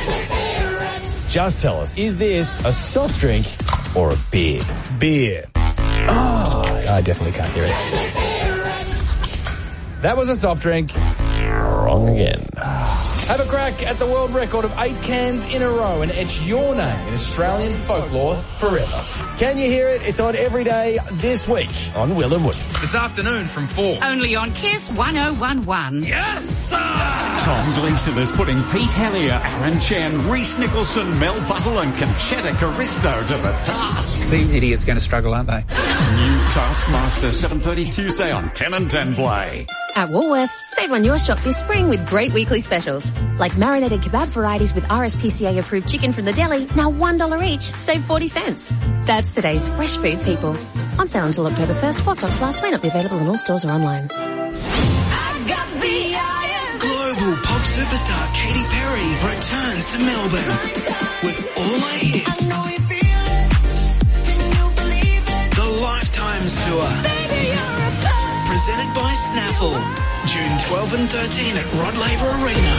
Just tell us, is this a soft drink or a beer? Beer. Oh, I definitely can't hear it. That was a soft drink. Wrong again. Have a crack at the world record of eight cans in a row and etch your name in Australian folklore forever. Can you hear it? It's on every day this week on Will and Wood. This afternoon from four. Only on Kiss one oh one one. Yes, sir! Tom Gleeson is putting Pete Hallier, Aaron Chen, Reece Nicholson, Mel Buttle and Conchetta Caristo to the task. These idiots are going to struggle, aren't they? New Taskmaster, seven thirty Tuesday on ten and ten Play. At Woolworths, save on your shop this spring with great weekly specials. Like marinated kebab varieties with R S P C A approved chicken from the deli, now one dollar each, save forty cents. That's today's fresh food, people. On sale until October first, while stocks last, may not be available in all stores or online. I got the iron. Global pop superstar Katy Perry returns to Melbourne with all her hits. I know you feel it. Can you believe it? The Lifetimes Tour. Baby, you're a fly. Presented by Snaffle. June twelfth and thirteenth at Rod Laver Arena.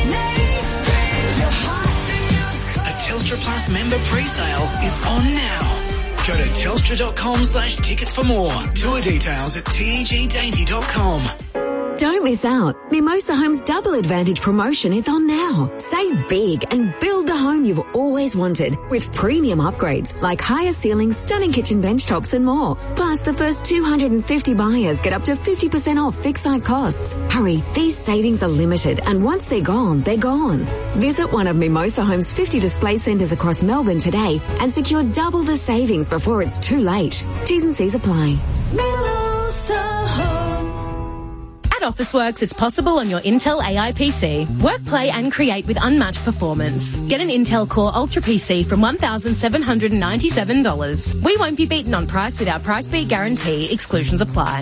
A Telstra Plus member pre-sale is on now. Go to telstra.com slash tickets for more. Tour details at teg dainty dot com. Don't miss out. Mimosa Home's Double Advantage promotion is on now. Save big and build the home you've always wanted with premium upgrades like higher ceilings, stunning kitchen bench tops and more. Plus, the first two hundred fifty buyers get up to fifty percent off fixed site costs. Hurry, these savings are limited and once they're gone, they're gone. Visit one of Mimosa Home's fifty display centres across Melbourne today and secure double the savings before it's too late. T's and C's apply. Mimosa Homes. At Officeworks, it's possible on your Intel A I P C. Work, play and create with unmatched performance. Get an Intel Core Ultra P C from one thousand seven hundred ninety-seven dollars. We won't be beaten on price with our price beat guarantee. Exclusions apply.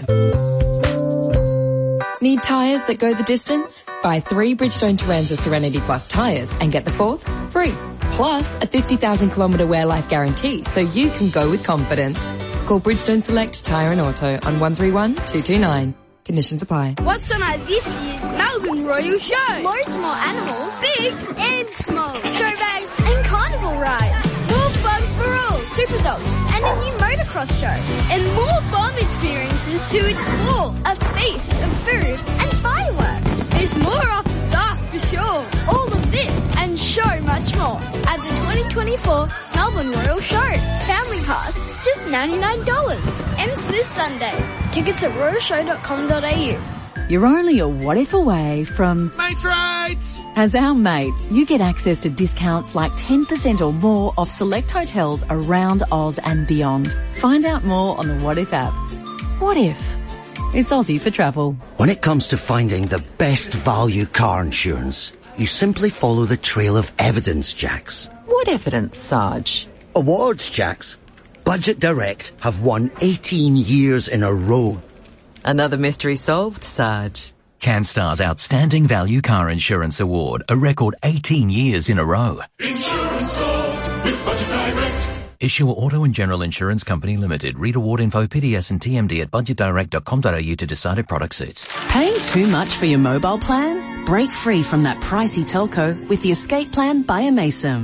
Need tyres that go the distance? Buy three Bridgestone Turanza Serenity Plus tyres and get the fourth free. Plus a fifty thousand kilometre wear life guarantee so you can go with confidence. Call Bridgestone Select Tyre and Auto on one three one, two two nine. Conditions apply. What's on at this year's Melbourne Royal Show? Loads more animals, big and small. Show bags and carnival rides. More fun for all. Super dogs and a new motocross show. And more farm experiences to explore. A feast of food and fireworks. There's more after dark for sure. All of this and so much more at the twenty twenty-four Melbourne Royal Show. Family pass, just ninety-nine dollars. Ends this Sunday. Tickets at royal show dot com dot a u. You're only a what if away from Mates Rates! As our mate, you get access to discounts like ten percent or more off select hotels around Oz and beyond. Find out more on the What If app. What if? It's Aussie for travel. When it comes to finding the best value car insurance, you simply follow the trail of evidence, Jax. What evidence, Sarge? Awards, Jax. Budget Direct have won eighteen years in a row. Another mystery solved, Sarge. CanStar's Outstanding Value Car Insurance Award, a record eighteen years in a row. Insurance solved with Budget Direct. Issuer Auto and General Insurance Company Limited. Read award info, P D S and T M D at budget direct dot com dot a u to decide if product suits. Paying too much for your mobile plan? Break free from that pricey telco with the Escape Plan by Amaysim.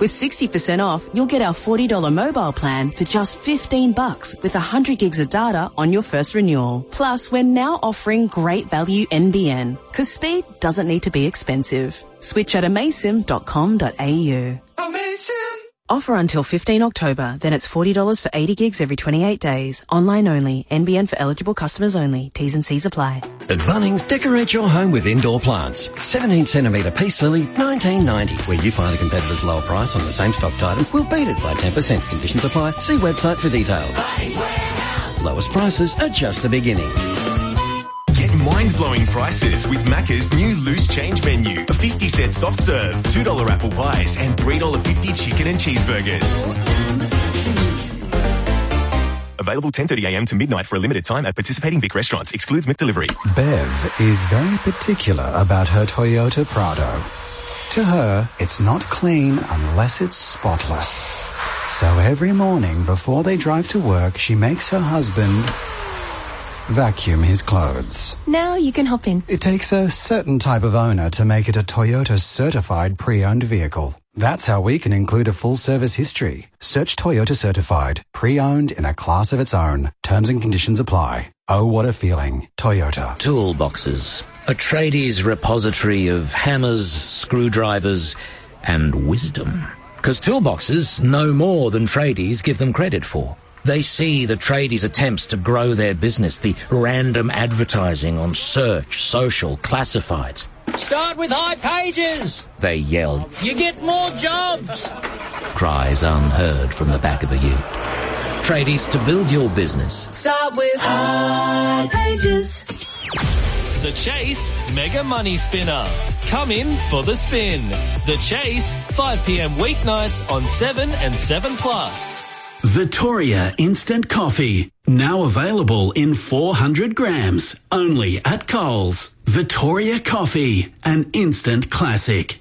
With sixty percent off, you'll get our forty dollars mobile plan for just fifteen bucks with one hundred gigs of data on your first renewal. Plus, we're now offering great value N B N, because speed doesn't need to be expensive. Switch at amaysim dot com dot a u. Amazing. Offer until fifteenth October, then it's forty dollars for eighty gigs every twenty-eight days. Online only. N B N for eligible customers only. T's and C's apply. At Bunnings, decorate your home with indoor plants. seventeen centimetre peace lily, nineteen ninety. Where you find a competitor's lower price on the same stocked item, we'll beat it by ten percent. Conditions apply. See website for details. Lowest prices are just the beginning. Get mind-blowing prices with Macca's new loose change menu. A fifty cent soft serve, two dollars apple pies and three dollars fifty chicken and cheeseburgers. Available ten thirty a m to midnight for a limited time at participating Vic restaurants. Excludes McDelivery. Bev is very particular about her Toyota Prado. To her, it's not clean unless it's spotless. So every morning before they drive to work, she makes her husband vacuum his clothes. Now you can hop in. It takes a certain type of owner to make it a Toyota certified pre-owned vehicle. That's how we can include a full service history. Search Toyota certified, pre-owned in a class of its own. Terms and conditions apply. Oh, what a feeling. Toyota. Toolboxes, a tradies repository of hammers, screwdrivers, and wisdom. Because toolboxes know more than tradies give them credit for. They see the tradies' attempts to grow their business, the random advertising on search, social, classifieds. Start with high pages! They yell. You get more jobs! Cries unheard from the back of a ute. Tradies, to build your business. Start with high pages. The Chase Mega Money Spinner. Come in for the spin. The Chase, five p m weeknights on seven and seven plus. Vittoria Instant Coffee. Now available in four hundred grams. Only at Coles. Vittoria Coffee. An instant classic.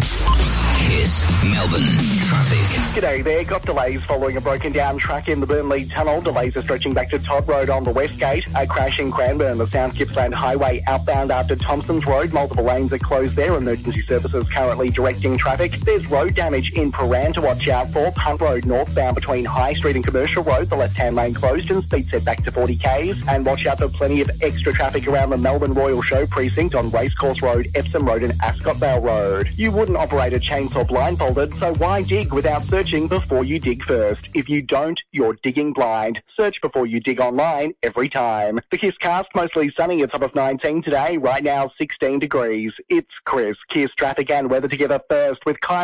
Kiss Melbourne traffic. G'day there. Got delays following a broken down track in the Burnley Tunnel. Delays are stretching back to Todd Road on the West Gate. A crash in Cranbourne, the South Gippsland Highway outbound after Thompson's Road. Multiple lanes are closed there. Emergency services currently directing traffic. There's road damage in Paran to watch out for. Punt Road northbound between High Street and Commercial Road. The left-hand lane closed and speed set back to forty k's. And watch out for plenty of extra traffic around the Melbourne Royal Show precinct on Racecourse Road, Epsom Road and Ascot Vale Road. You wouldn't operate a chainsaw blindfolded, so why dig without searching before you dig first? If you don't, you're digging blind. Search before you dig online every time. The Kiss cast, mostly sunny, a top of nineteen today. Right now, sixteen degrees. It's Chris. Kiss traffic and weather together first with Kyle.